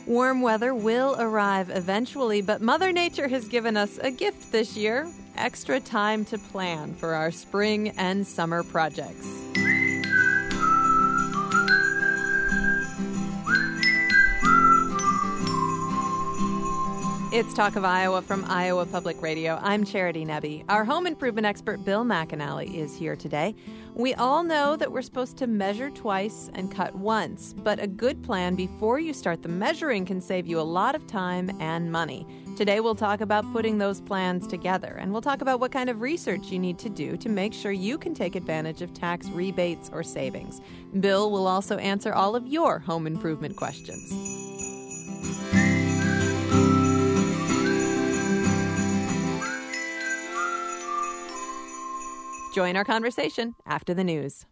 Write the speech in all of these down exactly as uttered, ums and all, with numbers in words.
Warm weather will arrive eventually, but Mother Nature has given us a gift this year: extra time to plan for our spring and summer projects. It's Talk of Iowa from Iowa Public Radio. I'm Charity Nebbe. Our home improvement expert, Bill McAnally, is here today. We all know that we're supposed to measure twice and cut once, but a good plan before you start the measuring can save you a lot of time and money. Today we'll talk about putting those plans together, and we'll talk about what kind of research you need to do to make sure you can take advantage of tax rebates or savings. Bill will also answer all of your home improvement questions. Join our conversation after the news.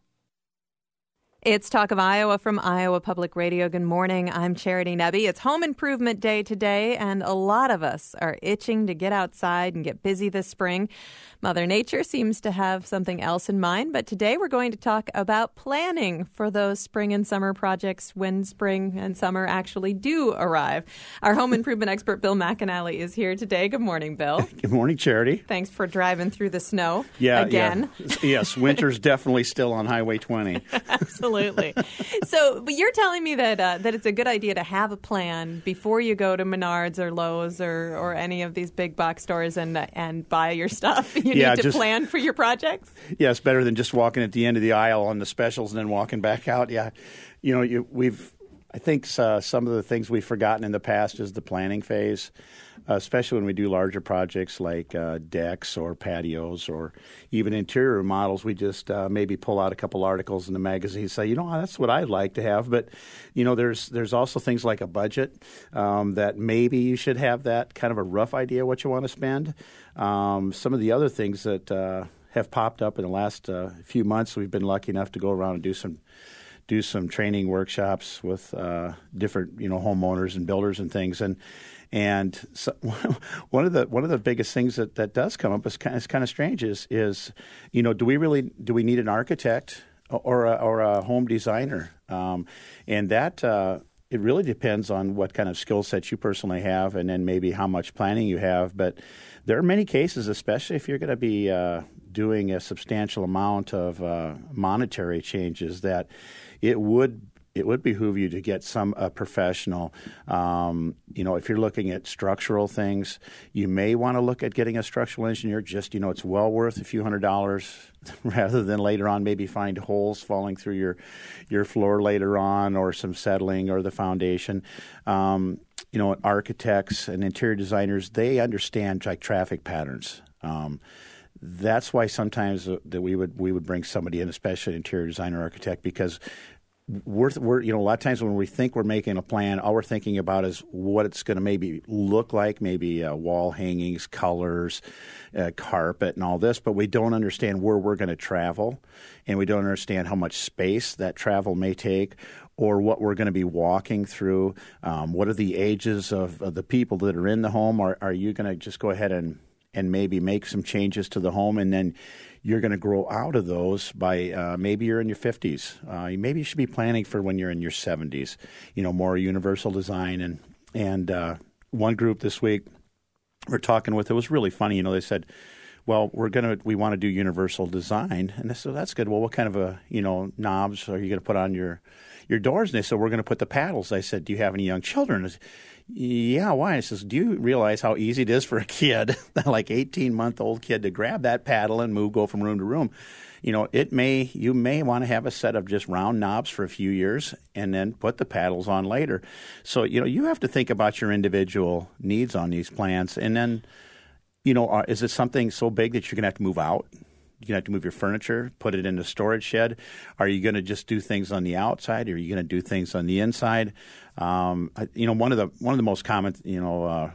It's Talk of Iowa from Iowa Public Radio. Good morning. I'm Charity Nebbe. It's Home Improvement Day today, and a lot of us are itching to get outside and get busy this spring. Mother Nature seems to have something else in mind, but today we're going to talk about planning for those spring and summer projects when spring and summer actually do arrive. Our home improvement expert, Bill McAnally, is here today. Good morning, Bill. Good morning, Charity. Thanks for driving through the snow yeah, again. Yeah. Yes, winter's definitely still on Highway twenty. Absolutely. So, but you're telling me that uh, that it's a good idea to have a plan before you go to Menards or Lowe's or, or any of these big box stores and uh, and buy your stuff. You yeah, need to just, plan for your projects. Yeah, it's better than just walking at the end of the aisle on the specials and then walking back out. Yeah, you know, you, we've. I think uh, some of the things we've forgotten in the past is the planning phase, uh, especially when we do larger projects like uh, decks or patios or even interior remodels. We just uh, maybe pull out a couple articles in the magazine and say, you know, that's what I'd like to have. But, you know, there's there's also things like a budget um, that maybe you should have that kind of a rough idea what you want to spend. Um, some of the other things that uh, have popped up in the last uh, few months, we've been lucky enough to go around and do some do some training workshops with uh, different, you know, homeowners and builders and things. And and so one of the one of the biggest things that, that does come up is kind of, is kind of strange is is you know do we really do we need an architect or a, or a home designer? Um, and that uh, it really depends on what kind of skill set you personally have, and then maybe how much planning you have. But there are many cases, especially if you're going to be uh, doing a substantial amount of uh, monetary changes, that it would it would behoove you to get some a professional. Um, you know, if you're looking at structural things, you may want to look at getting a structural engineer. Just, you know, it's well worth a few hundred dollars rather than later on maybe find holes falling through your your floor later on, or some settling or the foundation. Um, you know, architects and interior designers, they understand like traffic patterns. Um, That's why sometimes that we would we would bring somebody in, especially an interior designer architect, because we're, we're you know a lot of times when we think we're making a plan, all we're thinking about is what it's going to maybe look like, maybe uh, wall hangings, colors, uh, carpet, and all this, but we don't understand where we're going to travel, and we don't understand how much space that travel may take, or what we're going to be walking through. Um, what are the ages of, of the people that are in the home? Are, are you going to just go ahead and and maybe make some changes to the home, and then you're going to grow out of those by uh, maybe you're in your fifties. Uh, maybe you should be planning for when you're in your seventies, you know, more universal design. And and uh, one group this week we're talking with, it was really funny. You know, they said, well, we're going to, we want to do universal design. And I said, that's good. Well, what kind of a, you know, knobs are you going to put on your, your doors? And they said, we're going to put the paddles. I said, do you have any young children? I said, yeah, why? I says, do you realize how easy it is for a kid, like eighteen-month-old kid, to grab that paddle and move, go from room to room? You know, it may you may want to have a set of just round knobs for a few years and then put the paddles on later. So, you know, you have to think about your individual needs on these plans. And then, you know, uh, is it something so big that you're going to have to move out? You're going to have to move your furniture, put it in a storage shed. Are you going to just do things on the outside, or are you going to do things on the inside? Um, you know, one of the one of the most common, you know, uh,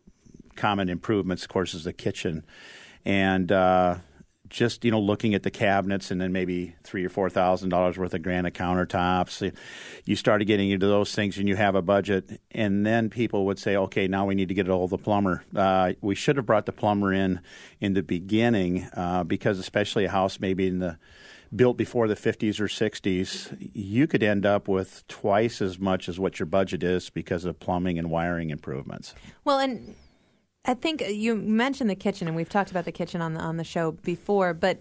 common improvements, of course, is the kitchen, and uh, just, you know, looking at the cabinets and then maybe three or four thousand dollars worth of granite countertops. You started getting into those things and you have a budget, and then people would say, okay, now we need to get all the plumber. Uh, we should have brought the plumber in in the beginning uh, because especially a house maybe in the built before the fifties or sixties, you could end up with twice as much as what your budget is because of plumbing and wiring improvements. Well, and I think you mentioned the kitchen, and we've talked about the kitchen on the on the show before, but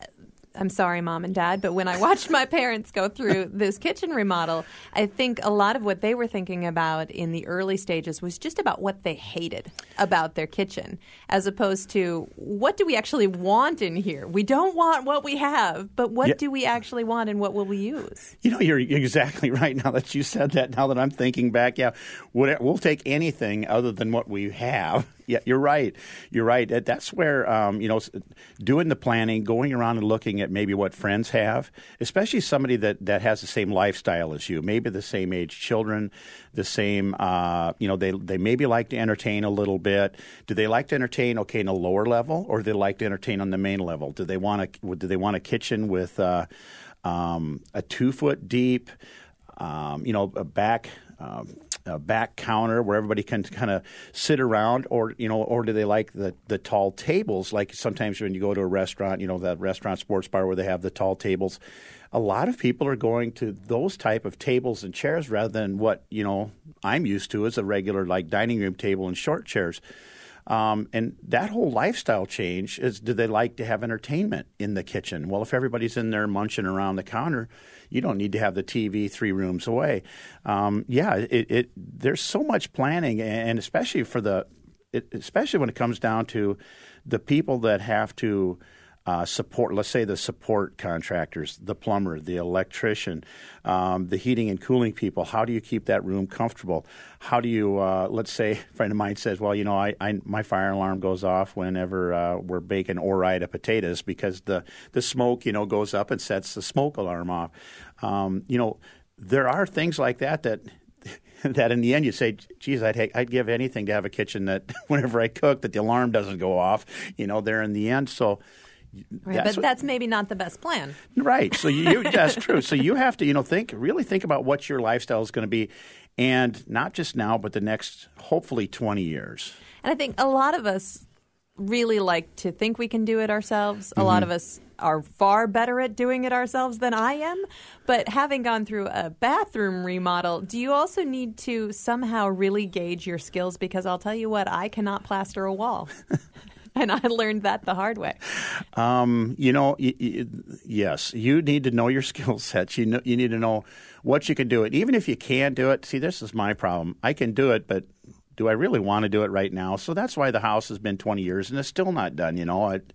I'm sorry, Mom and Dad, but when I watched my parents go through this kitchen remodel, I think a lot of what they were thinking about in the early stages was just about what they hated about their kitchen, as opposed to what do we actually want in here? We don't want what we have, but what yeah. do we actually want and what will we use? You know, you're exactly right now that you said that. Now that I'm thinking back, yeah, we'll take anything other than what we have. Yeah, you're right. You're right. That's where, um, you know, doing the planning, going around and looking at maybe what friends have, especially somebody that, that has the same lifestyle as you, maybe the same age children, the same, uh, you know, they they maybe like to entertain a little bit. Do they like to entertain, okay, in a lower level, or do they like to entertain on the main level? Do they want a, do they want a kitchen with uh, um, a two-foot deep, um, you know, a back um a back counter where everybody can kind of sit around, or you know, or do they like the, the tall tables? Like sometimes when you go to a restaurant, you know, that restaurant sports bar where they have the tall tables. A lot of people are going to those type of tables and chairs rather than what, you know, I'm used to as a regular like dining room table and short chairs. Um, and that whole lifestyle change is, do they like to have entertainment in the kitchen? Well, if everybody's in there munching around the counter, you don't need to have the T V three rooms away. Um, yeah, it, it there's so much planning, and especially for the, it, especially when it comes down to the people that have to uh, support. Let's say the support contractors, the plumber, the electrician, um, the heating and cooling people. How do you keep that room comfortable? How do you? Uh, let's say a friend of mine says, "Well, you know, I, I my fire alarm goes off whenever uh, we're baking Ore-Ida potatoes because the the smoke, you know, goes up and sets the smoke alarm off." Um, you know, there are things like that that that in the end you say, "Geez, I'd ha- I'd give anything to have a kitchen that whenever I cook that the alarm doesn't go off." You know, there in the end, so. Right, that's but what, that's maybe not the best plan. Right. So you, that's true. So you have to, you know, think, really think about what your lifestyle is going to be, and not just now, but the next, hopefully, twenty years. And I think a lot of us really like to think we can do it ourselves. A Mm-hmm. lot of us are far better at doing it ourselves than I am. But having gone through a bathroom remodel, do you also need to somehow really gauge your skills? Because I'll tell you what, I cannot plaster a wall. And I learned that the hard way. Um, you know, y- y- yes, you need to know your skill sets. You know, you need to know what you can do. It even if you can do it. See, this is my problem. I can do it, but do I really want to do it right now? So that's why the house has been twenty years and it's still not done. You know, I,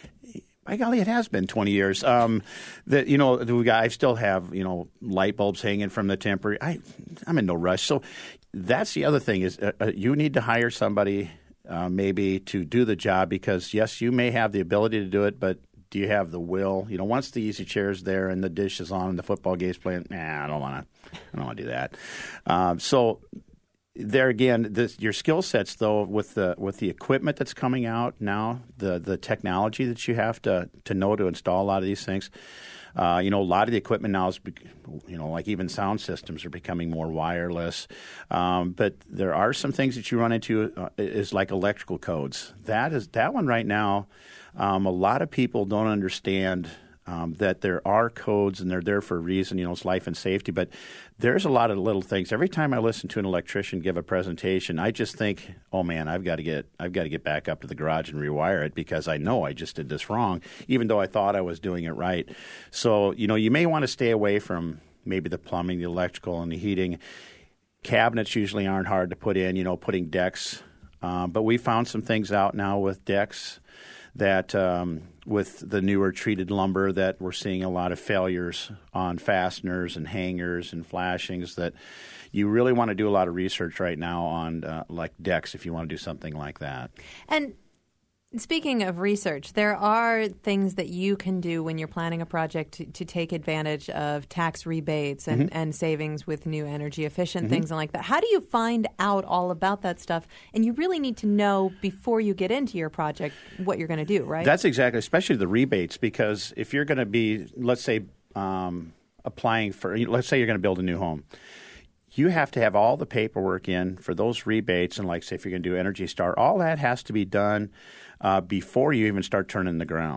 by golly, it has been twenty years. Um, that you know, we got, I still have you know light bulbs hanging from the temporary. I, I'm in no rush. So that's the other thing is uh, you need to hire somebody. Uh, maybe to do the job, because yes, you may have the ability to do it, but do you have the will? You know, once the easy chair's there and the dish is on and the football game's playing, nah, I don't want to. I don't want to do that. Um, so there again, this, your skill sets though, with the with the equipment that's coming out now, the the technology that you have to to know to install a lot of these things. Uh, you know, a lot of the equipment now is, you know, like even sound systems are becoming more wireless. Um, but there are some things that you run into uh, is like electrical codes. That is that one right now. Um, a lot of people don't understand um, that there are codes and they're there for a reason. You know, it's life and safety. But there's a lot of little things. Every time I listen to an electrician give a presentation, I just think, oh man, I've got to get I've got to get back up to the garage and rewire it because I know I just did this wrong, even though I thought I was doing it right. So, you know, you may want to stay away from maybe the plumbing, the electrical, and the heating. Cabinets usually aren't hard to put in, you know, putting decks. Um, but we found some things out now with decks that um, with the newer treated lumber that we're seeing a lot of failures on fasteners and hangers and flashings, that you really want to do a lot of research right now on uh, like decks if you want to do something like that. And speaking of research, there are things that you can do when you're planning a project to, to take advantage of tax rebates and, mm-hmm. and savings with new energy efficient mm-hmm. things and like that. How do you find out all about that stuff? And you really need to know before you get into your project what you're going to do, right? That's exactly, especially the rebates, because if you're going to be, let's say, um, applying for, let's say you're going to build a new home. You have to have all the paperwork in for those rebates, and like say if you're going to do Energy Star, all that has to be done uh, before you even start turning the ground.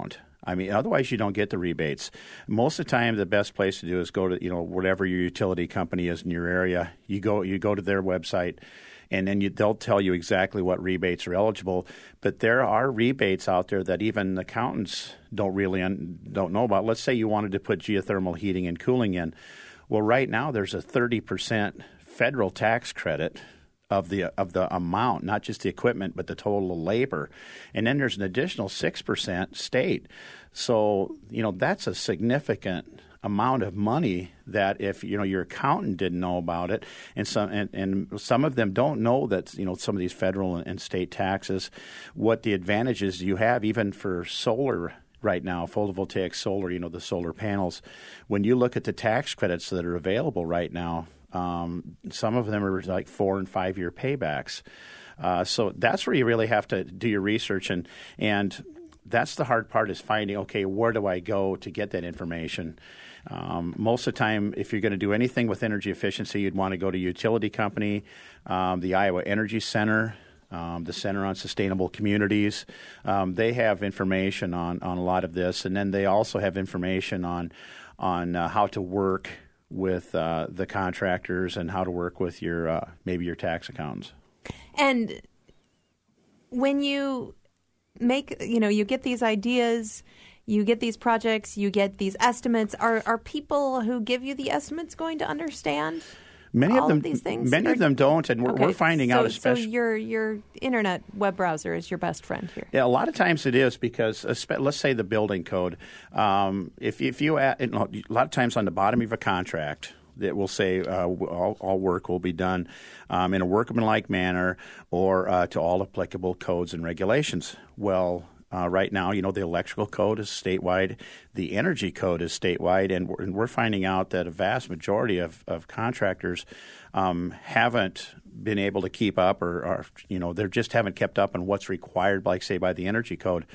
I mean, otherwise you don't get the rebates. Most of the time, the best place to do is go to, you know, whatever your utility company is in your area. You go, you go to their website, and then you, they'll tell you exactly what rebates are eligible. But there are rebates out there that even accountants don't really un, don't know about. Let's say you wanted to put geothermal heating and cooling in. Well, right now there's a thirty percent federal tax credit of the of the amount, not just the equipment, but the total labor. And then there's an additional six percent state. So, you know, that's a significant amount of money that if, you know, your accountant didn't know about it, and some and, and some of them don't know that, you know, some of these federal and state taxes, what the advantages you have even for solar right now, photovoltaic solar, you know, the solar panels. When you look at the tax credits that are available right now, Um, some of them are like four and five year paybacks. Uh, so that's where you really have to do your research, and and that's the hard part is finding, okay, where do I go to get that information? Um, most of the time, if you're going to do anything with energy efficiency, you'd want to go to a utility company, um, the Iowa Energy Center, um, the Center on Sustainable Communities. Um, they have information on, on a lot of this, and then they also have information on on uh, how to work with uh, the contractors and how to work with your uh, maybe your tax accountants. And when you make, you know, you get these ideas, you get these projects, you get these estimates, are are people who give you the estimates going to understand Many all of them, of these things? Many or, of them don't, and we're, okay, we're finding so, out especially. So your your internet web browser is your best friend here. Yeah, a lot of times it is because, let's say the building code. Um, if if you add, a lot of times on the bottom of a contract, that will say uh, all, all work will be done um, in a workmanlike manner or uh, to all applicable codes and regulations. Well, uh, right now, you know, the electrical code is statewide, the energy code is statewide, and we're, and we're finding out that a vast majority of, of contractors um, haven't been able to keep up or, or, you know, they just haven't kept up on what's required, like, say, by the energy code.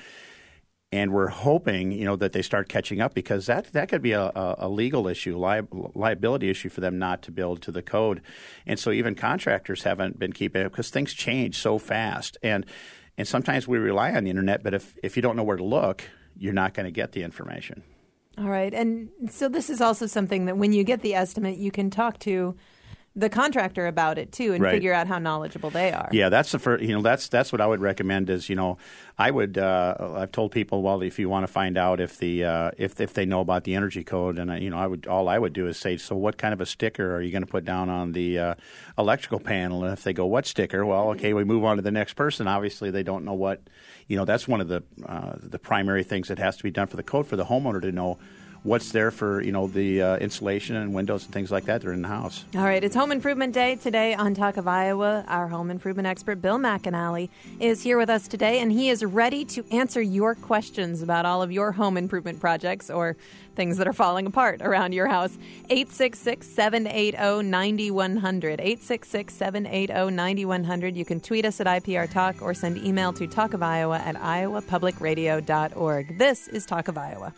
And we're hoping, you know, that they start catching up because that, that could be a, a legal issue, li- liability issue for them not to build to the code. And so even contractors haven't been keeping up because things change so fast. And and sometimes we rely on the internet, but if, if you don't know where to look, you're not going to get the information. All right. And so this is also something that when you get the estimate, you can talk to the contractor about it too and right. figure out how knowledgeable they are. Yeah, that's the first, you know, that's that's what I would recommend is, you know, I would uh, I've told people, well, if you want to find out if the uh, if if they know about the energy code, and I, you know, I would all I would do is say, so what kind of a sticker are you going to put down on the uh, electrical panel? And if they go, what sticker? Well, okay, we move on to the next person. Obviously, they don't know what, you know, that's one of the uh, the primary things that has to be done for the code for the homeowner to know what's there for, you know, the uh, insulation and windows and things like that that are in the house. All right. It's Home Improvement Day today on Talk of Iowa. Our home improvement expert, Bill McAnally, is here with us today, and he is ready to answer your questions about all of your home improvement projects or things that are falling apart around your house. eight six six, seven eight zero, nine one zero zero. eight six six, seven eight zero, nine one zero zero. You can tweet us at I P R Talk or send email to talkofiowa at iowa public radio dot org. This is Talk of Iowa.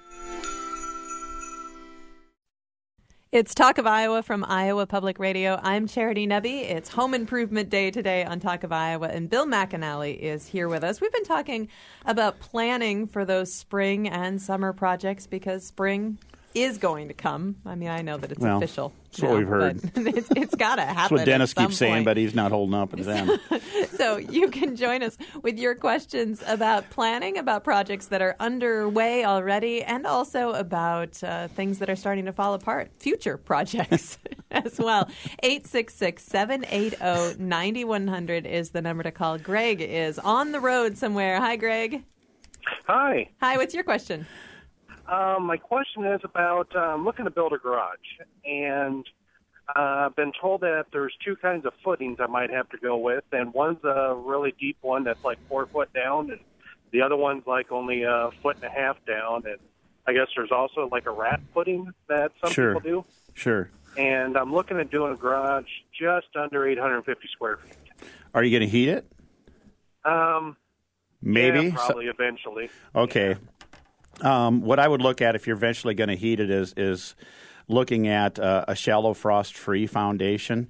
It's Talk of Iowa from Iowa Public Radio. I'm Charity Nebbe. It's Home Improvement Day today on Talk of Iowa, and Bill McAnally is here with us. We've been talking about planning for those spring and summer projects because spring is going to come. I mean, I know that it's well, official. That's what we've heard. It's, it's got to happen. That's what Dennis keeps point. saying, but he's not holding up at them. So you can join us with your questions about planning, about projects that are underway already, and also about uh, things that are starting to fall apart, future projects as well. eight six six, seven eight zero, nine one zero zero is the number to call. Greg is on the road somewhere. Hi, Greg. Hi. Hi, what's your question? Um, my question is about uh, I'm looking to build a garage, and uh, I've been told that there's two kinds of footings I might have to go with, and one's a really deep one that's like four foot down, and the other one's like only a foot and a half down, and I guess there's also like a rat footing that some sure. people do. Sure. And I'm looking at doing a garage just under eight hundred fifty square feet. Are you going to heat it? Um, Maybe. yeah, probably so, eventually. Okay. Yeah. Um, what I would look at if you're eventually going to heat it is is looking at uh, a shallow frost-free foundation.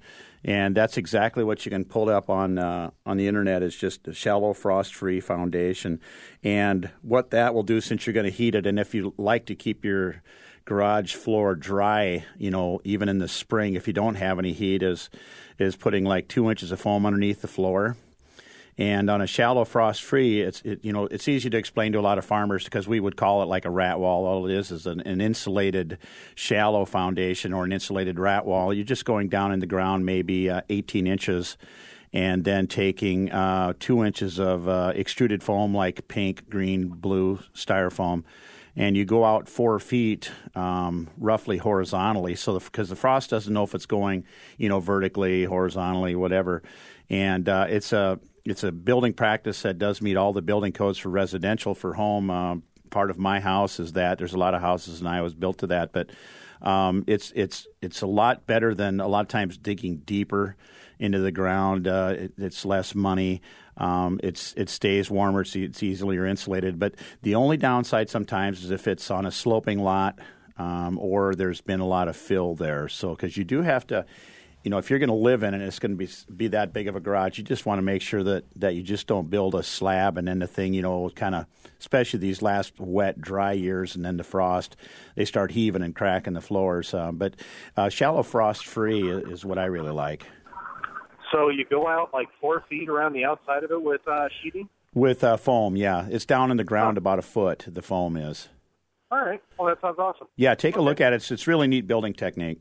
And that's exactly what you can pull up on uh, on the internet is just a shallow frost-free foundation. And what that will do, since you're going to heat it, and if you like to keep your garage floor dry, you know, even in the spring, if you don't have any heat, is is putting like two inches of foam underneath the floor. And on a shallow frost-free, it's it, you know it's easy to explain to a lot of farmers because we would call it like a rat wall. All it is is an, an insulated shallow foundation or an insulated rat wall. You're just going down in the ground maybe uh, eighteen inches and then taking uh, two inches of uh, extruded foam like pink, green, blue styrofoam, and you go out four feet um, roughly horizontally. So because the, the frost doesn't know if it's going, you know, vertically, horizontally, whatever, and uh, it's a It's a building practice that does meet all the building codes for residential. For home, uh, part of my house is that. There's a lot of houses in Iowa built to that, but um, it's it's it's a lot better than a lot of times digging deeper into the ground. Uh, it, it's less money. Um, it's it stays warmer. It's, it's easier insulated. But the only downside sometimes is if it's on a sloping lot um, or there's been a lot of fill there. So because you do have to. You know, if you're going to live in it and it's going to be be that big of a garage, you just want to make sure that, that you just don't build a slab and then the thing, you know, kind of, especially these last wet, dry years and then the frost, they start heaving and cracking the floors. Uh, but uh, shallow frost-free is what I really like. So you go out like four feet around the outside of it with uh, sheeting? With uh, foam, yeah. It's down in the ground oh. about a foot, the foam is. All right. Well, that sounds awesome. Yeah, take okay. a look at it. It's, it's really neat building technique.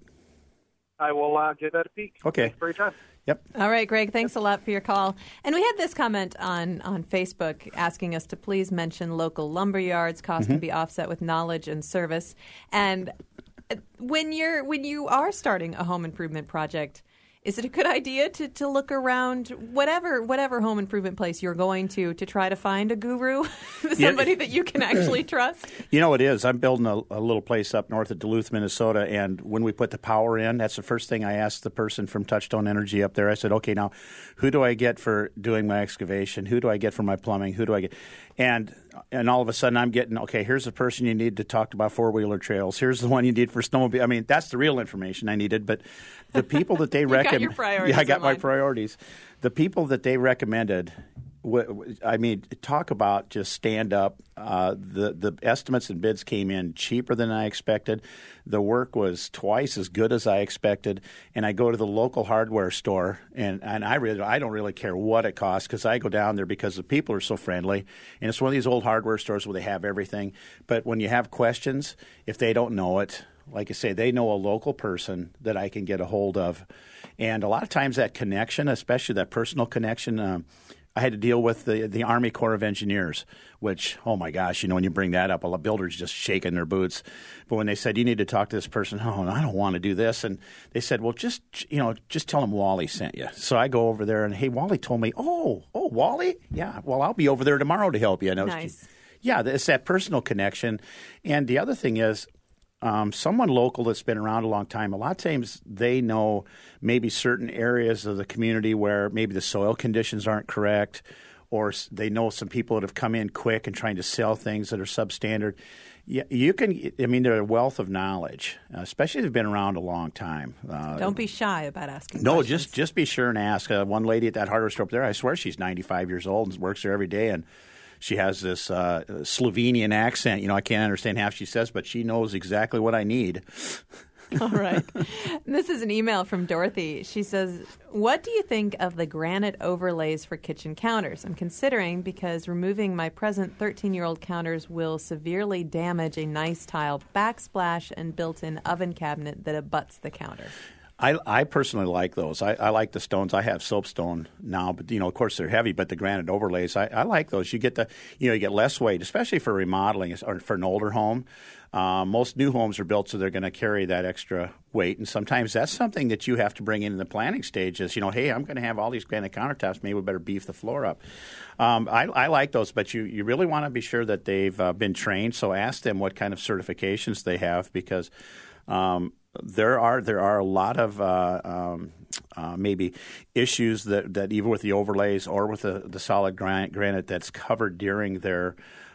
I will uh, give that a peek. Okay. Thanks for your time. Yep. All right, Greg, thanks a lot for your call. And we had this comment on, on Facebook asking us to please mention local lumber yards. Costs mm-hmm. can be offset with knowledge and service. And when you're when you are starting a home improvement project, is it a good idea to, to look around whatever whatever home improvement place you're going to to try to find a guru, somebody yeah. that you can actually trust? You know, it is. I'm building a, a little place up north of Duluth, Minnesota, and when we put the power in, that's the first thing I asked the person from Touchstone Energy up there. I said, okay, now, who do I get for doing my excavation? Who do I get for my plumbing? Who do I get? And and all of a sudden I'm getting, okay, here's the person you need to talk about four-wheeler trails. Here's the one you need for snowmobile. I mean, that's the real information I needed. But the people that they recommend. Got your priorities. Yeah, I got online. my priorities. The people that they recommended, I mean, talk about just stand up. Uh, the, the estimates and bids came in cheaper than I expected. The work was twice as good as I expected. And I go to the local hardware store, and, and I really I don't really care what it costs because I go down there because the people are so friendly. And it's one of these old hardware stores where they have everything. But when you have questions, if they don't know it, like I say, they know a local person that I can get a hold of. And a lot of times that connection, especially that personal connection, um, I had to deal with the, the Army Corps of Engineers, which, oh, my gosh, you know, when you bring that up, a builder's just shaking their boots. But when they said, you need to talk to this person, oh, I don't want to do this. And they said, well, just, you know, just tell them Wally sent you. So I go over there and, hey, Wally told me, oh, oh, Wally? Yeah, well, I'll be over there tomorrow to help you. And nice. Was, yeah, it's that personal connection. And the other thing is, Um, someone local that's been around a long time, a lot of times they know maybe certain areas of the community where maybe the soil conditions aren't correct, or they know some people that have come in quick and trying to sell things that are substandard. You, you can, I mean, they're a wealth of knowledge, uh, especially if they've been around a long time. Uh, Don't be shy about asking No, questions. just just be sure and ask. Uh, one lady at that hardware store up there, I swear she's ninety-five years old and works there every day, and she has this uh, Slovenian accent. You know, I can't understand half she says, but she knows exactly what I need. All right. This is an email from Dorothy. She says, what do you think of the granite overlays for kitchen counters? I'm considering because removing my present thirteen-year-old counters will severely damage a nice tile backsplash and built-in oven cabinet that abuts the counter. I, I personally like those. I, I like the stones. I have soapstone now, but you know, of course, they're heavy. But the granite overlays, I, I like those. You get the, you know, you get less weight, especially for remodeling or for an older home. Uh, most new homes are built so they're going to carry that extra weight, and sometimes that's something that you have to bring in in the planning stages. You know, hey, I'm going to have all these granite countertops. Maybe we better beef the floor up. Um, I, I like those, but you, you really want to be sure that they've uh, been trained. So ask them what kind of certifications they have, because um, There are there are a lot of uh, um, uh, maybe issues that, that even with the overlays or with the, the solid granite, granite that's covered during their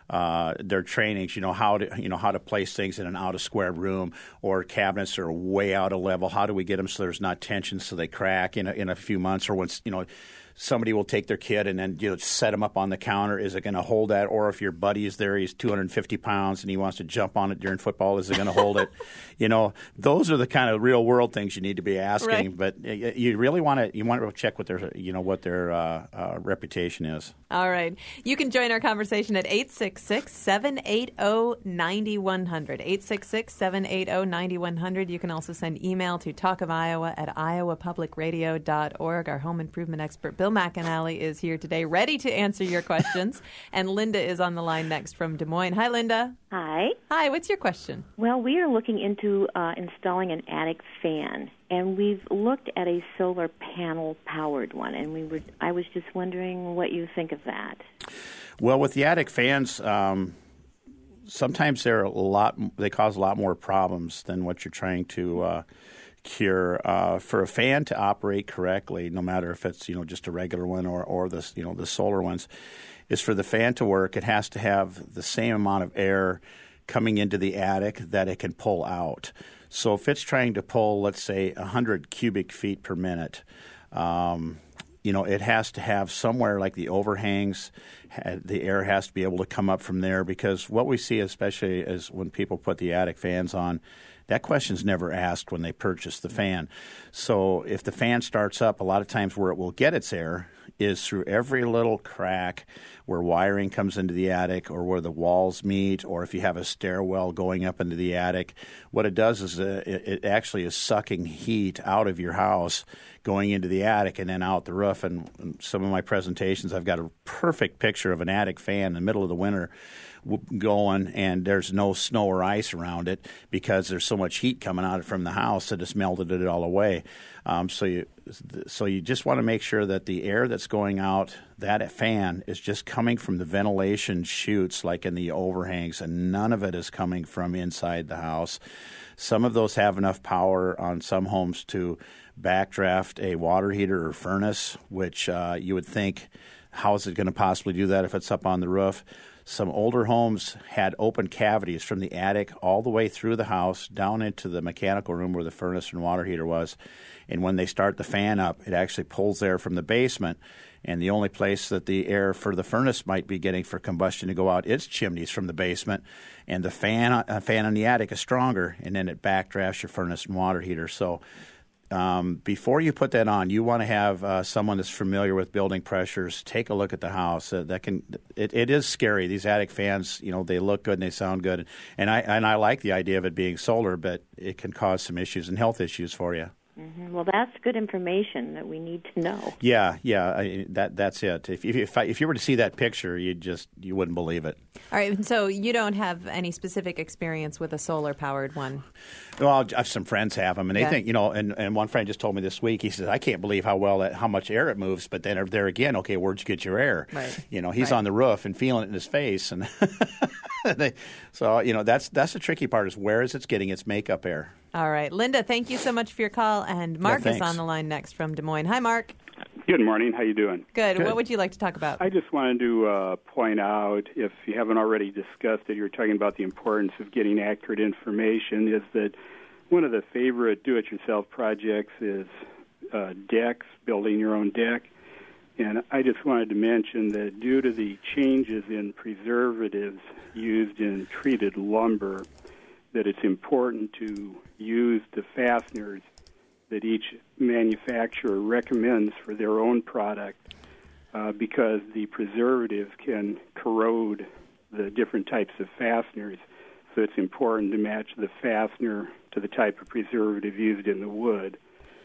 uh, their trainings, you know, how to, you know, how to place things in an out of square room, or cabinets are way out of level. How do we get them so there's not tension so they crack in a, in a few months, or once, you know, somebody will take their kid and then, you know, set them up on the counter. Is it going to hold that? Or if your buddy is there, he's two hundred fifty pounds and he wants to jump on it during football, is it going to hold it? You know, those are the kind of real world things you need to be asking. Right. But you really want to you want to check what their you know what their uh, uh, reputation is. All right. You can join our conversation at eight six six, seven eight zero, nine one zero zero. eight six six, seven eight zero, nine one zero zero. You can also send email to talk of iowa at iowa public radio dot org. Our home improvement expert, Bill McAnally, is here today, ready to answer your questions. And Linda is on the line next from Des Moines. Hi, Linda. Hi. Hi, what's your question? Well, we are looking into uh, installing an attic fan, and we've looked at a solar panel-powered one, and we were. I was just wondering what you think of that. Well, with the attic fans, um, sometimes they're a lot. They cause a lot more problems than what you're trying to uh, cure. Uh, for a fan to operate correctly, no matter if it's you know just a regular one or or the you know the solar ones, is for the fan to work. It has to have the same amount of air coming into the attic that it can pull out. So if it's trying to pull, let's say, one hundred cubic feet per minute, um, you know, it has to have somewhere like the overhangs, the air has to be able to come up from there, because what we see, especially is when people put the attic fans on, that question's never asked when they purchase the fan. So if the fan starts up, a lot of times where it will get its air is through every little crack where wiring comes into the attic, or where the walls meet, or if you have a stairwell going up into the attic. What it does is uh, it, it actually is sucking heat out of your house going into the attic and then out the roof. And in some of my presentations, I've got a perfect picture of an attic fan in the middle of the winter going, and there's no snow or ice around it because there's so much heat coming out from the house that it's melted it all away. Um, so you so you just want to make sure that the air that's going out, that fan, is just coming from the ventilation chutes like in the overhangs, and none of it is coming from inside the house. Some of those have enough power on some homes to backdraft a water heater or furnace, which uh, you would think, how is it going to possibly do that if it's up on the roof? Some older homes had open cavities from the attic all the way through the house down into the mechanical room where the furnace and water heater was. And when they start the fan up, it actually pulls air from the basement. And the only place that the air for the furnace might be getting for combustion to go out is chimneys from the basement. And the fan, uh, fan in the attic is stronger, and then it backdrafts your furnace and water heater. So Um, before you put that on, you want to have uh, someone that's familiar with building pressures take a look at the house. Uh, that can it, it is scary. These attic fans, you know, they look good and they sound good, and I and I like the idea of it being solar, but it can cause some issues and health issues for you. Mm-hmm. Well, that's good information that we need to know. Yeah, yeah, I, that that's it. If if, I, if you were to see that picture, you just you wouldn't believe it. All right, so you don't have any specific experience with a solar-powered one? Well, I have some friends have them, and they yeah. think, you know, and, and one friend just told me this week, he says, I can't believe how well, that, how much air it moves, but then there again, okay, where'd you get your air? Right. You know, he's right. on the roof and feeling it in his face. and they, So, you know, that's that's the tricky part, is where is it getting its makeup air? All right. Linda, thank you so much for your call, and Mark yeah, is on the line next from Des Moines. Hi, Mark. Good morning. How you doing? Good. Good. What would you like to talk about? I just wanted to uh, point out, if you haven't already discussed it, you were talking about the importance of getting accurate information, is that one of the favorite do-it-yourself projects is uh, decks, building your own deck. And I just wanted to mention that due to the changes in preservatives used in treated lumber, that it's important to use the fasteners that each manufacturer recommends for their own product, uh, because the preservatives can corrode the different types of fasteners. So it's important to match the fastener to the type of preservative used in the wood.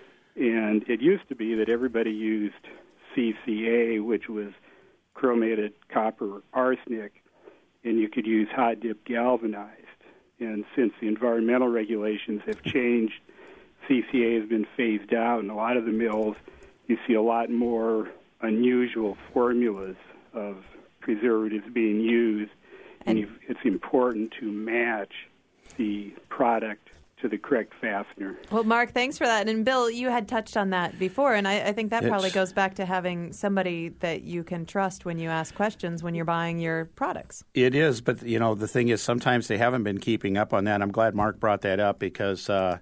And it used to be that everybody used C C A, which was chromated copper arsenic, and you could use hot-dip galvanized. And since the environmental regulations have changed, C C A has been phased out, and a lot of the mills, you see a lot more unusual formulas of preservatives being used, and, and you've, it's important to match the product to the correct fastener. Well, Mark, thanks for that. And Bill, you had touched on that before, and I, I think that It's, probably goes back to having somebody that you can trust when you ask questions when you're buying your products. It is, but you know the thing is, sometimes they haven't been keeping up on that. I'm glad Mark brought that up because, uh,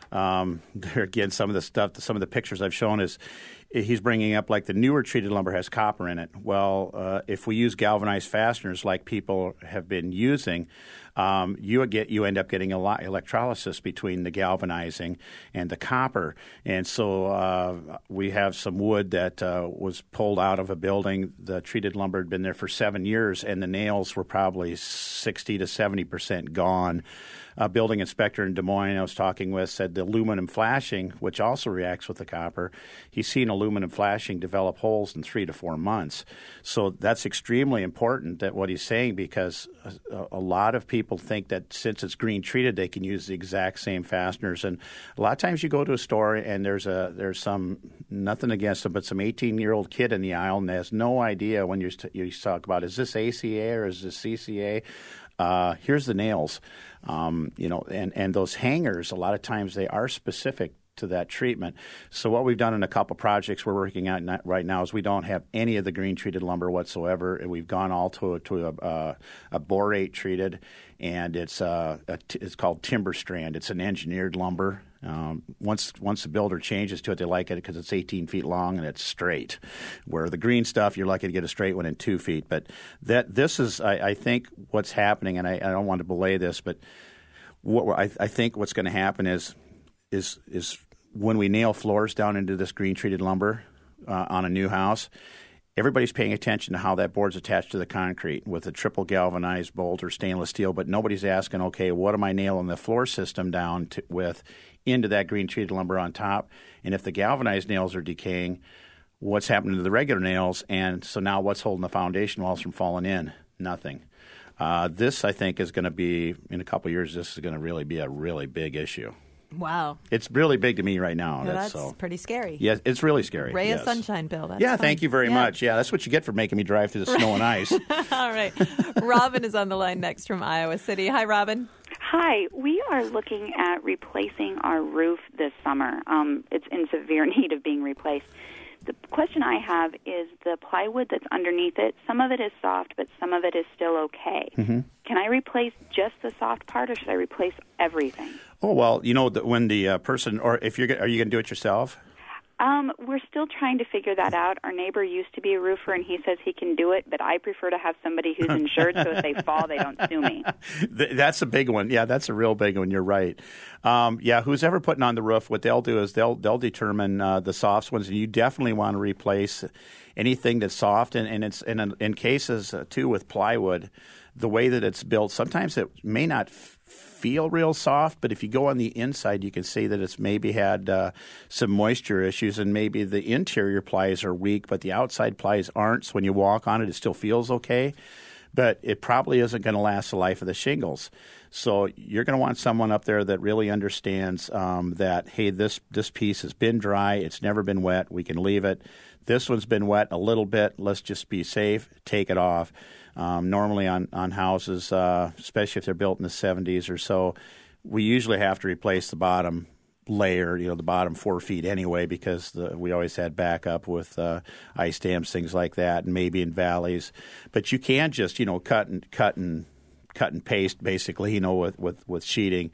um, there again, some of the stuff, some of the pictures I've shown is. He's bringing up like the newer treated lumber has copper in it. Well, uh, if we use galvanized fasteners like people have been using, um, you get you end up getting a lot electrolysis between the galvanizing and the copper. And so uh, we have some wood that uh, was pulled out of a building. The treated lumber had been there for seven years, and the nails were probably sixty to seventy percent gone. A building inspector in Des Moines I was talking with said the aluminum flashing, which also reacts with the copper, he's seen aluminum flashing develop holes in three to four months. So that's extremely important, that what he's saying, because a, a lot of people think that since it's green treated, they can use the exact same fasteners. And a lot of times you go to a store and there's a there's some, nothing against them, but some eighteen-year-old kid in the aisle and has no idea when you're, you talk about, is this A C A or is this C C A? Uh, here's the nails, um, you know, and, and those hangers, a lot of times they are specific to that treatment. So what we've done in a couple projects we're working on right now is we don't have any of the green treated lumber whatsoever. And we've gone all to, to a, a, a borate treated, and it's uh, a, it's called timber strand. It's an engineered lumber. Um, once once the builder changes to it, they like it because it's eighteen feet long and it's straight. Where the green stuff, you're lucky to get a straight one in two feet. But that this is, I, I think, what's happening, and I, I don't want to belay this, but what I, I think what's going to happen is is is when we nail floors down into this green treated lumber uh, on a new house, everybody's paying attention to how that board's attached to the concrete with a triple galvanized bolt or stainless steel, but nobody's asking, okay, what am I nailing the floor system down to, with into that green treated lumber on top? And if the galvanized nails are decaying, what's happening to the regular nails? And so now what's holding the foundation walls from falling in? Nothing. Uh, this, I think, is going to be, in a couple of years, this is going to really be a really big issue. Wow. It's really big to me right now. Yeah, that's that's so. pretty scary. Yeah, it's really scary. Ray yes. of sunshine, Bill. That's yeah, fun. thank you very yeah. much. Yeah, that's what you get for making me drive through the snow and ice. All right. Robin is on the line next from Iowa City. Hi, Robin. Hi. We are looking at replacing our roof this summer. Um, it's in severe need of being replaced. The question I have is the plywood that's underneath it. Some of it is soft, but some of it is still okay. Mm-hmm. Can I replace just the soft part, or should I replace everything? Oh, well, you know, the, when the uh, person, or if you're, are you going to do it yourself? Um, we're still trying to figure that out. Our neighbor used to be a roofer, and he says he can do it, but I prefer to have somebody who's insured so if they fall, they don't sue me. That's a big one. Yeah, that's a real big one. You're right. Um, yeah, who's ever putting on the roof, what they'll do is they'll they'll determine uh, the soft ones, and you definitely want to replace anything that's soft. And, and it's in, in cases, uh, too, with plywood, the way that it's built, sometimes it may not f- feel real soft, but if you go on the inside, you can see that it's maybe had uh, some moisture issues, and maybe the interior plies are weak, but the outside plies aren't. So when you walk on it, it still feels okay, but it probably isn't going to last the life of the shingles. So you're going to want someone up there that really understands um, that, hey, this this piece has been dry, it's never been wet, we can leave it. This one's been wet a little bit, let's just be safe, take it off. Um, normally on, on houses, uh, especially if they're built in the seventies or so, we usually have to replace the bottom layer, you know, the bottom four feet anyway, because the, we always had backup with uh, ice dams, things like that, and maybe in valleys. But you can't just, you know, cut and cut and cut and paste, basically, you know, with with, with sheeting.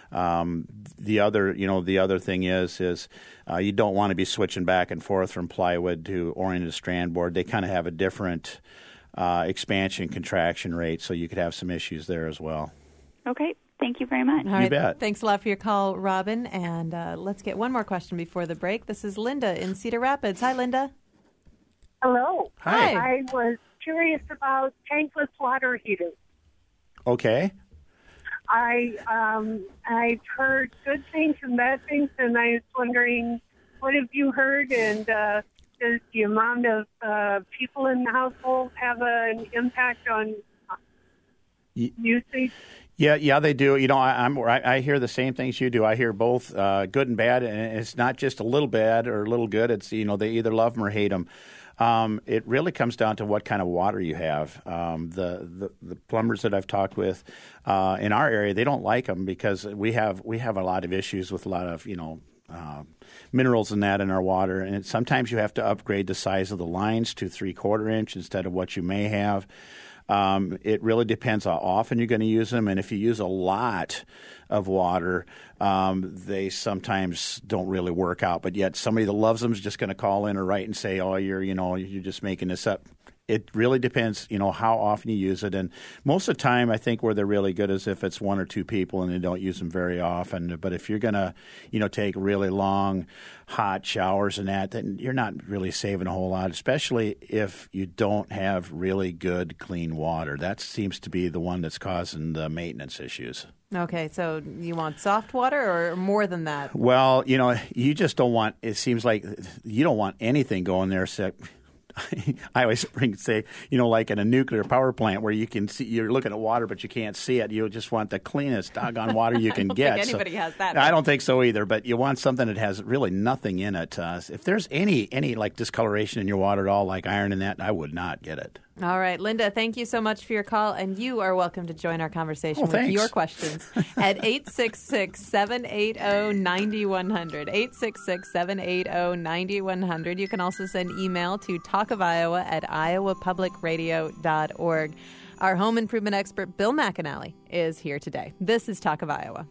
Um, the other, you know, the other thing is, is uh, you don't want to be switching back and forth from plywood to oriented strand board. They kind of have a different Uh, expansion contraction rate, so you could have some issues there as well. Okay, thank you very much. All right. You bet. Thanks a lot for your call, Robin. And uh, let's get one more question before the break. This is Linda in Cedar Rapids. Hi, Linda. Hello. Hi. I was curious about tankless water heaters. Okay. I um, I've heard good things and bad things, and I was wondering, what have you heard? And uh, does the amount of uh, people in the household have a, an impact on usage? Yeah, yeah, they do. You know, I, I'm I, I hear the same things you do. I hear both uh, good and bad, and it's not just a little bad or a little good. It's, you know, they either love them or hate them. Um, it really comes down to what kind of water you have. Um, the, the the plumbers that I've talked with uh, in our area, they don't like them because we have we have a lot of issues with a lot of you know uh, minerals and that in our water, and it, sometimes you have to upgrade the size of the lines to three quarter inch instead of what you may have. Um, it really depends how often you're going to use them, and if you use a lot of water, um, they sometimes don't really work out. But yet, somebody that loves them is just going to call in or write and say, "Oh, you're, you know, you're just making this up." It really depends, you know, how often you use it. And most of the time, I think where they're really good is if it's one or two people and they don't use them very often. But if you're going to, you know, take really long, hot showers and that, then you're not really saving a whole lot, especially if you don't have really good, clean water. That seems to be the one that's causing the maintenance issues. Okay, so you want soft water or more than that? Well, you know, you just don't want, it seems like you don't want anything going there except I always bring say, you know, like in a nuclear power plant where you can see, you're looking at water, but you can't see it. You just want the cleanest doggone water you can I don't get. think anybody so, has that. I don't think so either, but you want something that has really nothing in it. Uh, if there's any, any like discoloration in your water at all, like iron in that, I would not get it. All right, Linda, thank you so much for your call, and you are welcome to join our conversation oh, with thanks. your questions at eight six six, seven eight zero, nine one zero zero, eight six six, seven eight zero, nine one zero zero. You can also send email to talk of iowa at iowa public radio dot org. Our home improvement expert, Bill McAnally, is here today. This is Talk of Iowa.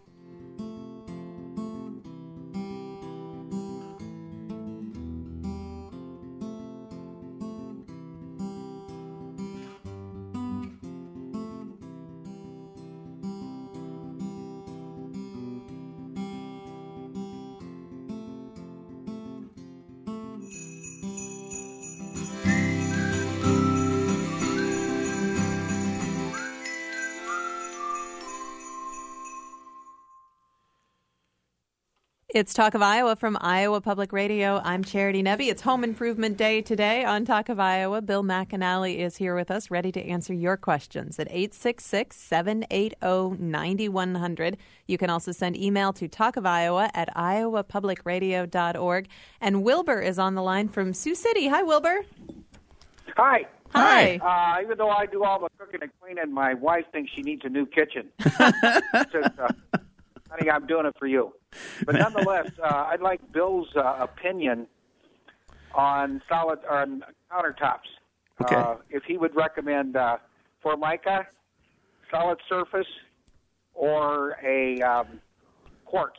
It's Talk of Iowa from Iowa Public Radio. I'm Charity Nebbe. It's Home Improvement Day today on Talk of Iowa. Bill McAnally is here with us, ready to answer your questions at eight six six, seven eight zero, nine one zero zero. You can also send email to talkofiowa at iowa public radio dot org. And Wilbur is on the line from Sioux City. Hi, Wilbur. Hi. Hi. Uh, even though I do all the cooking and cleaning, my wife thinks she needs a new kitchen. Just, uh, honey, I'm doing it for you. But nonetheless, uh, I'd like Bill's uh, opinion on solid on countertops. Okay. Uh, if he would recommend uh, Formica, solid surface, or a um, quartz.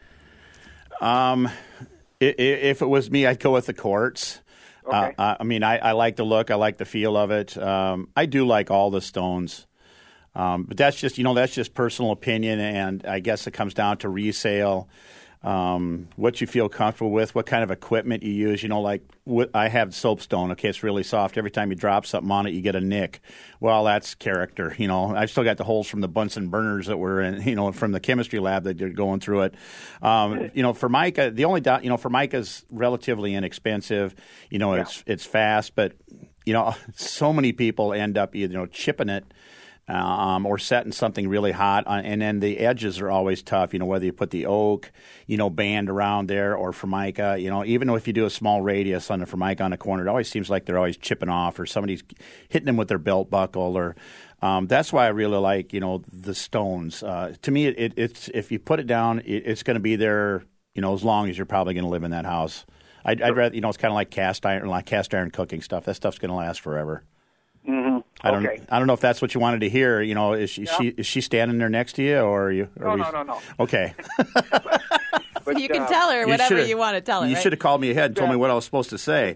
Um, if it was me, I'd go with the quartz. Okay. Uh, I mean, I, I like the look. I like the feel of it. Um, I do like all the stones. Um, but that's just, you know, that's just personal opinion, and I guess it comes down to resale, um, what you feel comfortable with, what kind of equipment you use. You know, like what, I have soapstone. Okay, it's really soft. Every time you drop something on it, you get a nick. Well, that's character. You know, I've still got the holes from the Bunsen burners that were in, you know, from the chemistry lab that you're going through it. Um, you know, Formica, the only, do- you know, Formica's relatively inexpensive. You know, Yeah. it's it's fast, but, you know, so many people end up, you know, chipping it. Um, or setting something really hot, on, and then the edges are always tough. You know, whether you put the oak, you know, band around there or Formica. You know, even if you do a small radius on the Formica on the corner, it always seems like they're always chipping off, or somebody's hitting them with their belt buckle. Or um, that's why I really like, you know, the stones. Uh, to me, it, it, it's if you put it down, it, it's going to be there, you know, as long as you're probably going to live in that house. I'd, I'd rather, you know, it's kind of like cast iron, like cast iron cooking stuff. That stuff's going to last forever. Mm-hmm. I don't. Okay. I don't know if that's what you wanted to hear. You know, is she, Yeah. she is she standing there next to you, or are you? Are No, we, no, no, no. Okay. But, You can uh, tell her You whatever should've- you want to tell her, You right? should have called me ahead and told Yeah. me what I was supposed to say.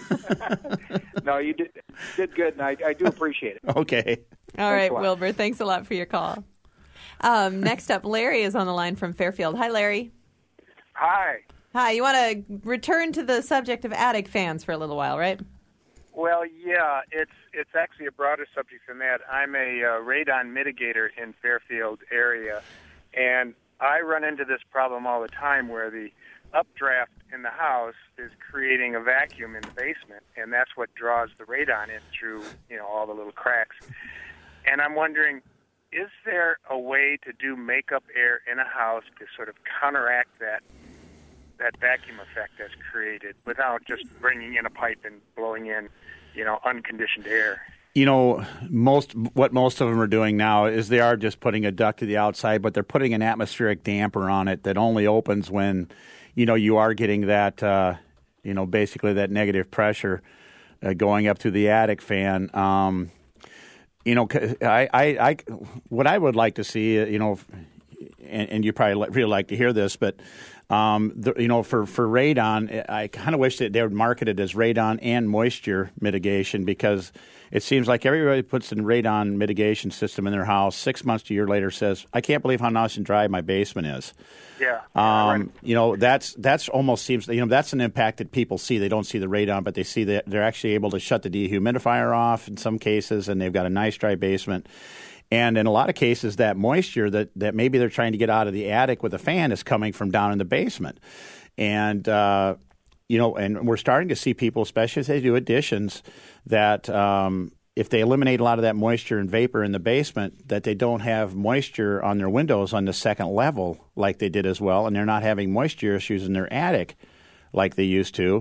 No, you did, did good, and I, I do appreciate it. Okay. All Thanks right, a lot. Wilbur, thanks a lot for your call. Um, next up, Larry is on the line from Fairfield. Hi, Larry. Hi. Hi, you want to return to the subject of attic fans for a little while, right? Well, yeah, it's it's actually a broader subject than that. I'm a uh, radon mitigator in Fairfield area, and I run into this problem all the time where the updraft in the house is creating a vacuum in the basement, and that's what draws the radon in through, you know, all the little cracks. And I'm wondering, is there a way to do makeup air in a house to sort of counteract that that vacuum effect that's created without just bringing in a pipe and blowing in, you know, unconditioned air. You know, most what most of them are doing now is they are just putting a duct to the outside, but they're putting an atmospheric damper on it that only opens when, you know, you are getting that, uh, you know, basically that negative pressure uh, going up to the attic fan. Um, you know, I, I, I, what I would like to see, you know, and, and you probably really like to hear this, but Um, the, you know, for, for radon, I kind of wish that they would market it as radon and moisture mitigation, because it seems like everybody puts in radon mitigation system in their house. Six months to a year later says, I can't believe how nice and dry my basement is. Yeah. Um, right. You know, that's that's almost seems, you know, that's an impact that people see. They don't see the radon, but they see that they're actually able to shut the dehumidifier off in some cases, and they've got a nice dry basement. And in a lot of cases, that moisture that, that maybe they're trying to get out of the attic with a fan is coming from down in the basement. And, uh, you know, and we're starting to see people, especially as they do additions, that um, if they eliminate a lot of that moisture and vapor in the basement, that they don't have moisture on their windows on the second level like they did as well, and they're not having moisture issues in their attic like they used to.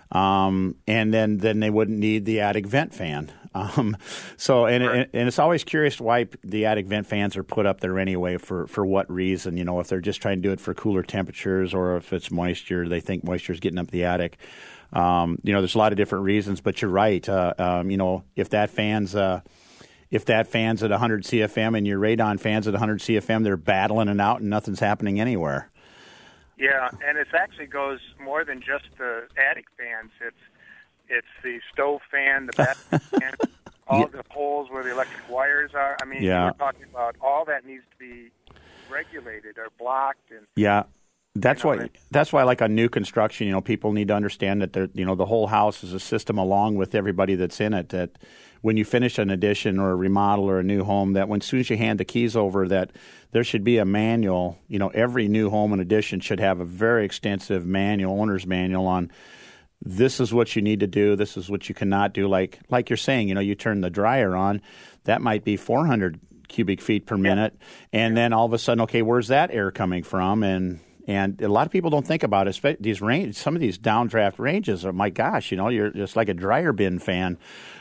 Um, and then, then they wouldn't need the attic vent fan. Um, so, and, right. and and it's always curious why the attic vent fans are put up there anyway, for, for what reason, you know, if they're just trying to do it for cooler temperatures, or if it's moisture, they think moisture is getting up the attic. Um, you know, there's a lot of different reasons, but you're right. Uh, um, you know, if that fan's, uh, if that fan's at one hundred C F M and your radon fan's at one hundred C F M, they're battling it out and nothing's happening anywhere. Yeah, and it actually goes more than just the attic fans. It's it's the stove fan, the bathroom fan, all Yeah. the holes where the electric wires are. I mean, Yeah. we're talking about all that needs to be regulated or blocked. And Yeah. That's You know, why. it- That's why, like on new construction, you know, people need to understand that they're, you know, the whole house is a system along with everybody that's in it. That when you finish an addition or a remodel or a new home, that when as soon as you hand the keys over, that there should be a manual. You know, every new home and addition should have a very extensive manual, owner's manual on. This is what you need to do. This is what you cannot do. Like like you're saying, you know, you turn the dryer on, that might be four hundred cubic feet per minute, and then all of a sudden, okay, where's that air coming from? And And a lot of people don't think about it. These range, some of these downdraft ranges are, my gosh, you know, you're just like a dryer bin fan.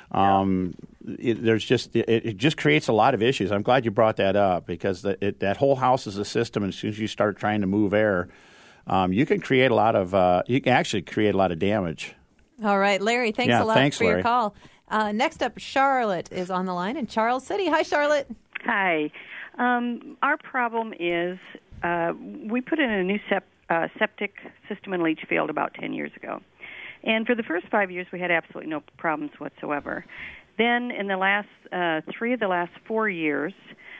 Um, it, there's just it, it just creates a lot of issues. I'm glad you brought that up, because the, it, that whole house is a system, and as soon as you start trying to move air, um, you can create a lot of uh, you can actually create a lot of damage. All right, Larry, thanks Yeah, a lot thanks, for Larry. your call. Uh, next up, Charlotte is on the line in Charles City. Hi, Charlotte. Hi. Um, our problem is uh, we put in a new sep- uh, septic system in Leachfield about ten years ago. And for the first five years, we had absolutely no problems whatsoever. Then in the last uh, three of the last four years,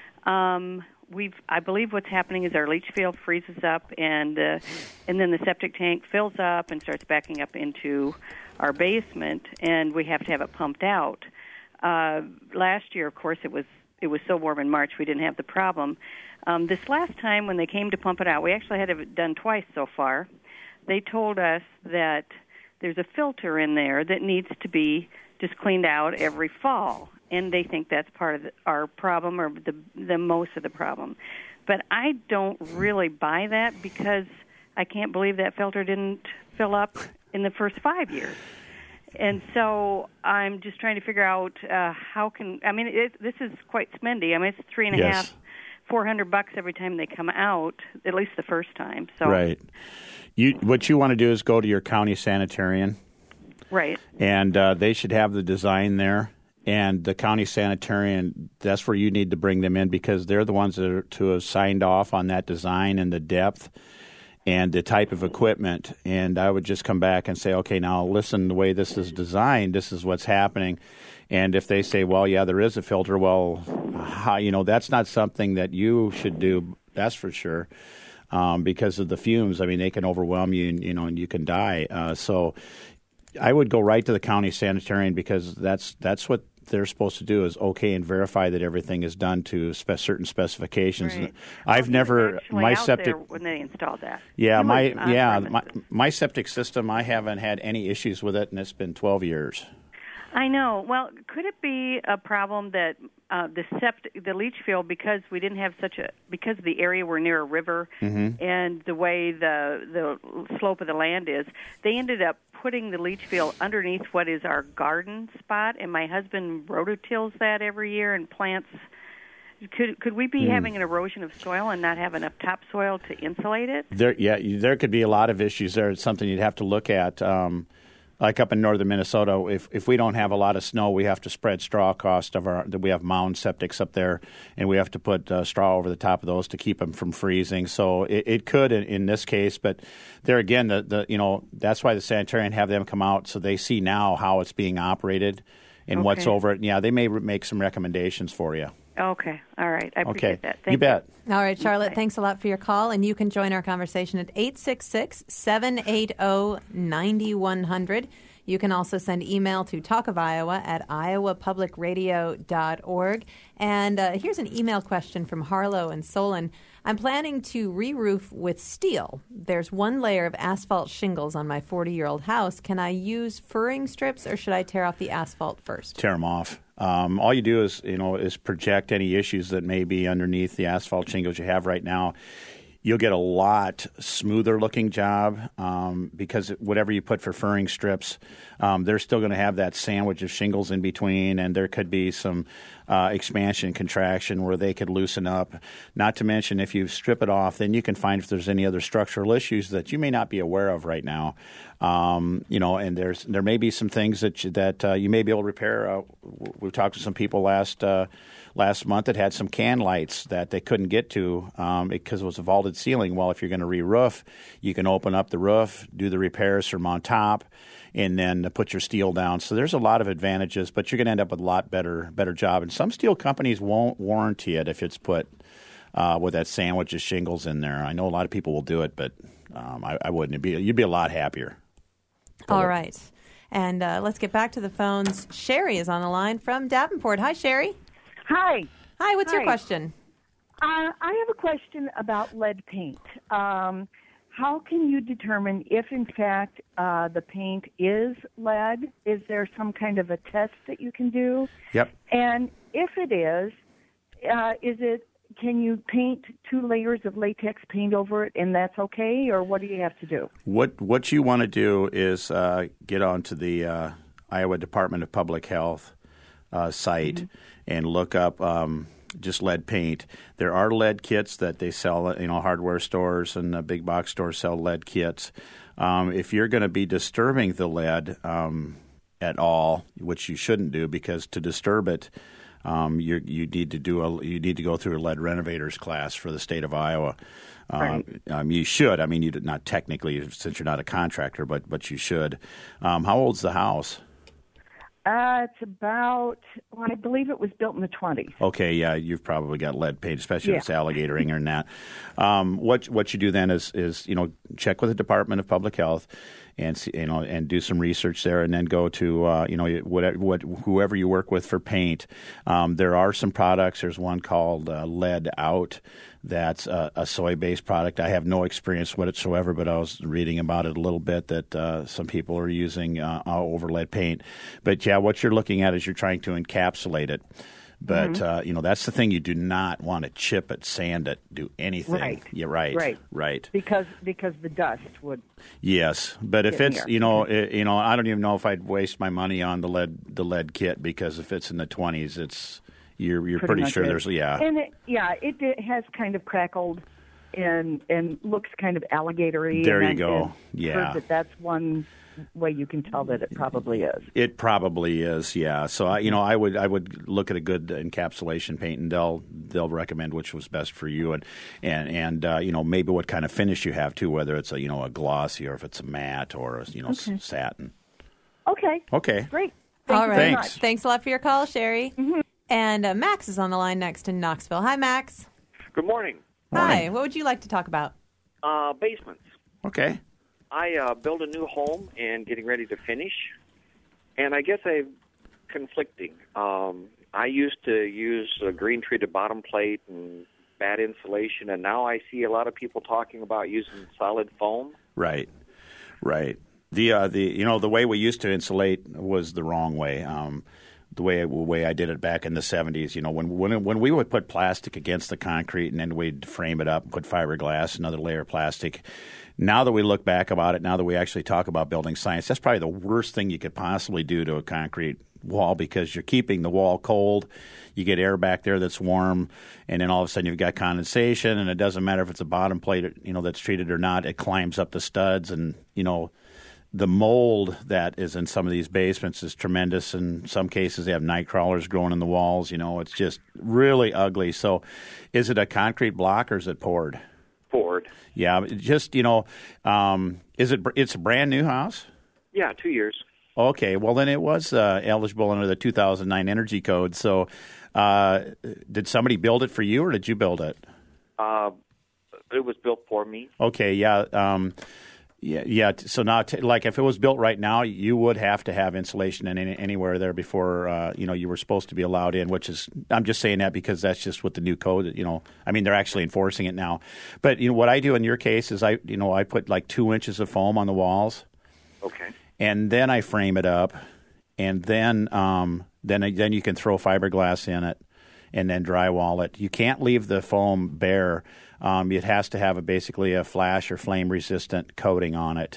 um, we've I believe what's happening is our leach field freezes up, and uh, and then the septic tank fills up and starts backing up into our basement, and we have to have it pumped out. Uh, last year, of course, it was it was so warm in March we didn't have the problem. Um, this last time when they came to pump it out, we actually had it done twice so far. They told us that there's a filter in there that needs to be just cleaned out every fall, and they think that's part of the, our problem, or the the most of the problem. But I don't really buy that, because I can't believe that filter didn't fill up in the first five years. And so I'm just trying to figure out uh, how can I mean it, this is quite spendy. I mean it's three and a Yes. half, four hundred bucks every time they come out, at least the first time. So Right. You what you want to do is go to your county sanitarian. Right. And uh, they should have the design there. And the county sanitarian, that's where you need to bring them in, because they're the ones that are to have signed off on that design and the depth and the type of equipment. And I would just come back and say, okay, now listen, the way this is designed, this is what's happening. And if they say, well, yeah, there is a filter, well, how, you know, that's not something that you should do, that's for sure, um, because of the fumes. I mean, they can overwhelm you, and, you know, and you can die. Uh, so I would go right to the county sanitarian, because that's that's what they're supposed to do, is okay and verify that everything is done to spe- certain specifications. Right. I've Well, never actually my out septic there when they installed that. yeah He my was on yeah my, premises. my septic system, I haven't had any issues with it, and it's been twelve years. I know. Well, could it be a problem that uh, the sept- the leach field, because we didn't have such a because of the area we're near a river Mm-hmm. and the way the the slope of the land is, they ended up putting the leach field underneath what is our garden spot, and my husband rototills that every year and plants. Could could we be Mm. having an erosion of soil and not have enough topsoil to insulate it? There, yeah, you, there could be a lot of issues there. It's something you'd have to look at. Um, like up in northern Minnesota, if if we don't have a lot of snow, we have to spread straw across of our. We have mound septics up there, and we have to put uh, straw over the top of those to keep them from freezing. So it, it could in, in this case, but there again, the, the you know that's why the sanitarian have them come out so they see now how it's being operated and Okay. what's over it. And yeah, they may re- make some recommendations for you. Okay, all right. I appreciate Okay, that. Thank you bet. All right, Charlotte, Okay. thanks a lot for your call. And you can join our conversation at eight six six, seven eight zero, nine one zero zero. You can also send email to talk of iowa at iowa public radio dot org. And uh, here's an email question from Harlow and Solon. I'm planning to re-roof with steel. There's one layer of asphalt shingles on my forty-year-old house. Can I use furring strips or should I tear off the asphalt first? Tear them off. Um, all you do is, you know, is project any issues that may be underneath the asphalt shingles you have right now. You'll get a lot smoother looking job um, because whatever you put for furring strips, um, they're still going to have that sandwich of shingles in between, and there could be some uh, expansion, contraction where they could loosen up. Not to mention, if you strip it off, then you can find if there's any other structural issues that you may not be aware of right now. Um, you know, and there's there may be some things that you, that uh, you may be able to repair. Uh, we've talked to some people last uh, last month that had some can lights that they couldn't get to um, because it was a vaulted ceiling. Well, if you're going to re-roof, you can open up the roof, do the repairs from on top, and then put your steel down. So there's a lot of advantages, but you're going to end up with a lot better better job. And some steel companies won't warranty it if it's put uh, with that sandwich of shingles in there. I know a lot of people will do it, but um, I, I wouldn't. It'd be, you'd be a lot happier. All right. And uh, let's get back to the phones. Sherry is on the line from Davenport. Hi, Sherry. Hi. Hi, what's your Hi. question? Uh, I have a question about lead paint. Um, how can you determine if, in fact, uh, the paint is lead? Is there some kind of a test that you can do? Yep. And if it is, uh, is it? Can you paint two layers of latex paint over it, and that's okay, or what do you have to do? What what you want to do is uh, get onto the uh, Iowa Department of Public Health uh, site mm-hmm. and look up um, just lead paint. There are lead kits that they sell. You know, hardware stores and uh, big box stores sell lead kits. Um, if you're going to be disturbing the lead um, at all, which you shouldn't do, because to disturb it. Um, you you need to do a you need to go through a lead renovators class for the state of Iowa. Um, right. um, you should. I mean, you not technically since you're not a contractor, but but you should. Um, how old's the house? Uh, it's about, well, I believe it was built in the twenties. Okay, yeah, you've probably got lead paint, especially yeah. if it's alligator ring or not. Um, what what you do then is is you know check with the Department of Public Health, and see, you know and do some research there, and then go to uh, you know whatever what whoever you work with for paint. Um, there are some products. There's one called uh, Lead Out. That's a, a soy-based product. I have no experience whatsoever, but I was reading about it a little bit that uh, some people are using uh, over lead paint. But yeah, what you're looking at is you're trying to encapsulate it. But mm-hmm. uh, you know that's the thing. You do not want to chip it, sand it, do anything. Right. Yeah, right. Right. Right. Because because the dust would. Yes, but if Get it's here. you know it, you know I don't even know if I'd waste my money on the lead the lead kit, because if it's in the twenties, it's you're you're pretty, pretty sure is. there's yeah. And it, yeah, it, it has kind of crackled and and looks kind of alligatory. There and you I, go. and Yeah. heard that that's one way you can tell that it probably is. It probably is, yeah. So I, you know, I would I would look at a good encapsulation paint, and they'll they'll recommend which was best for you, and and and uh, you know maybe what kind of finish you have too, whether it's a you know a glossy or if it's a matte or a, you know Okay. s- satin. Okay. Okay. Great. Thank All you right. very Thanks. much. Thanks a lot for your call, Sherry. Mm-hmm. And uh, Max is on the line next in Knoxville. Hi, Max. Good morning. Hi. What would you like to talk about? Uh, basements. Okay. I uh, built a new home and getting ready to finish, and I guess I'm conflicting. Um, I used to use a green treated bottom plate and bad insulation, and now I see a lot of people talking about using solid foam. Right. Right. The uh, the you know the way we used to insulate was the wrong way. Um, the way the way I did it back in the seventies. You know, when when when we would put plastic against the concrete and then we'd frame it up and put fiberglass, another layer of plastic. Now that we look back about it, now that we actually talk about building science, that's probably the worst thing you could possibly do to a concrete wall because you're keeping the wall cold. You get air back there that's warm, and then all of a sudden you've got condensation, and it doesn't matter if it's a bottom plate, you know, that's treated or not. It climbs up the studs, and you know. The mold that is in some of these basements is tremendous. In some cases, they have night crawlers growing in the walls. You know, it's just really ugly. So is it a concrete block or is it poured? Poured. Yeah, just, you know, um, is it? It's a brand new house? Yeah, two years. Okay, well, then it was uh, eligible under the two thousand nine Energy Code. So uh, did somebody build it for you or did you build it? Uh, it was built for me. Okay, yeah. Um, Yeah, yeah. So now, t- like, if it was built right now, you would have to have insulation in any, anywhere there before, uh, you know, you were supposed to be allowed in. Which is, I'm just saying that because that's just what the new code. You know, I mean, they're actually enforcing it now. But you know, what I do in your case is, I, you know, I put like two inches of foam on the walls. Okay. And then I frame it up, and then, um, then, then you can throw fiberglass in it, and then drywall it. You can't leave the foam bare. Um, it has to have a, basically a flash or flame-resistant coating on it.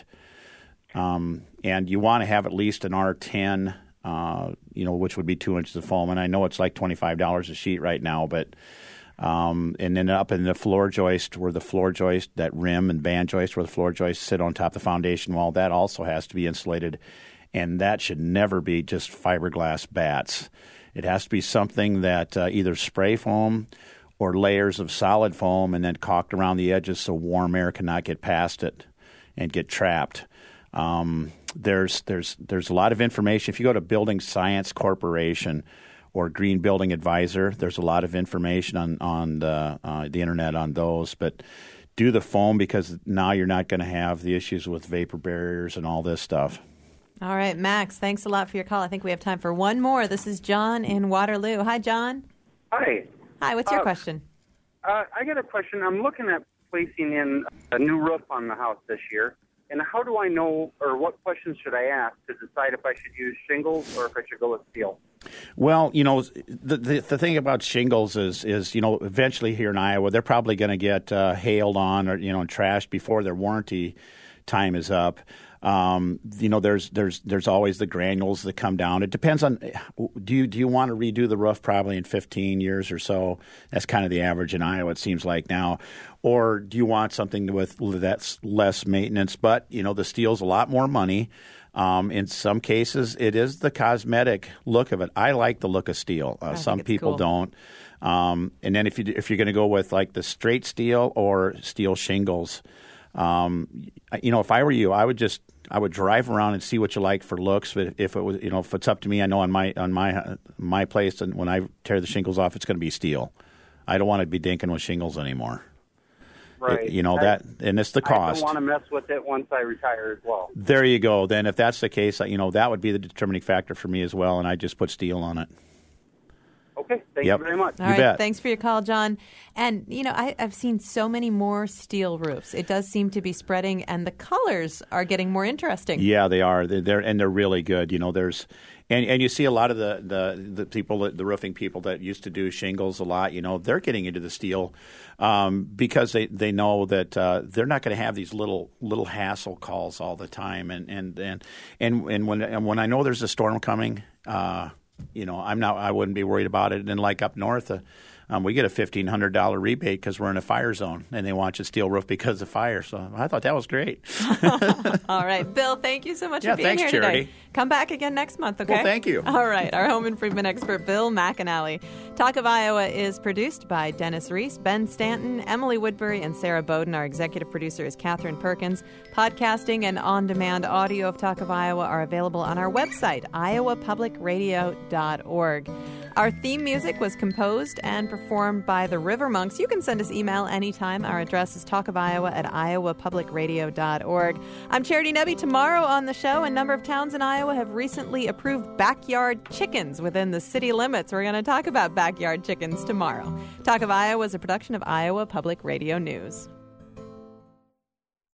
Um, and you want to have at least an R ten, uh, you know, which would be two inches of foam. And I know it's like twenty-five dollars a sheet right now, but um, and then up in the floor joist where the floor joist, that rim and band joist where the floor joists sit on top of the foundation wall, that also has to be insulated. And that should never be just fiberglass bats. It has to be something that uh, either spray foam or layers of solid foam and then caulked around the edges so warm air cannot get past it and get trapped. Um, there's there's there's a lot of information. If you go to Building Science Corporation or Green Building Advisor, there's a lot of information on, on the, uh, the internet on those. But do the foam because now you're not going to have the issues with vapor barriers and all this stuff. All right, Max, thanks a lot for your call. I think we have time for one more. This is John in Waterloo. Hi, John. Hi. Hi, what's your uh, question? Uh, I got a question. I'm looking at placing in a new roof on the house this year, and how do I know, or what questions should I ask to decide if I should use shingles or if I should go with steel? Well, you know, the the, the thing about shingles is, is, you know, eventually here in Iowa, they're probably going to get uh, hailed on or, you know, trashed before their warranty time is up. Um, you know, there's there's there's always the granules that come down. It depends on do you do you want to redo the roof probably in fifteen years or so? That's kind of the average in Iowa, it seems like now. Or do you want something with that's less maintenance? But you know, the steel's a lot more money. Um, in some cases, it is the cosmetic look of it. I like the look of steel. Uh, some people cool. don't. Um, and then if you if you're going to go with like the straight steel or steel shingles. Um, you know, if I were you, I would just I would drive around and see what you like for looks. But if it was, you know, if it's up to me, I know on my on my uh, my place, and when I tear the shingles off, it's going to be steel. I don't want to be dinking with shingles anymore. Right. It, you know I, that, and it's the cost. I don't want to mess with it once I retire as well. There you go. Then, if that's the case, you know that would be the determining factor for me as well, and I just put steel on it. Okay, thank yep. you very much. All you right, bet. Thanks for your call, John. And, you know, I, I've seen so many more steel roofs. It does seem to be spreading, and the colors are getting more interesting. Yeah, they are. They're, they're and they're really good. You know, there's and, and you see a lot of the, the, the people, the roofing people that used to do shingles a lot, you know, they're getting into the steel um, because they, they know that uh, they're not going to have these little little hassle calls all the time. And and and and, and when and when I know there's a storm coming, uh, you know, I'm not. I wouldn't be worried about it. And like up north, uh, um, we get a fifteen hundred dollar rebate because we're in a fire zone, and they want you to steel roof because of fire. So I thought that was great. All right, Bill. Thank you so much yeah, for being thanks, here Charity. today. Come back again next month, okay? Well, thank you. All right, our home improvement expert, Bill McAnally. Talk of Iowa is produced by Dennis Reese, Ben Stanton, Emily Woodbury, and Sarah Bowden. Our executive producer is Catherine Perkins. Podcasting and on-demand audio of Talk of Iowa are available on our website, iowa public radio dot org. Our theme music was composed and performed by the River Monks. You can send us email anytime. Our address is talkofiowa at iowa public radio dot org. I'm Charity Nebbe. Tomorrow on the show, a number of towns in Iowa have recently approved backyard chickens within the city limits. We're going to talk about backyard chickens tomorrow. Talk of Iowa is a production of Iowa Public Radio News.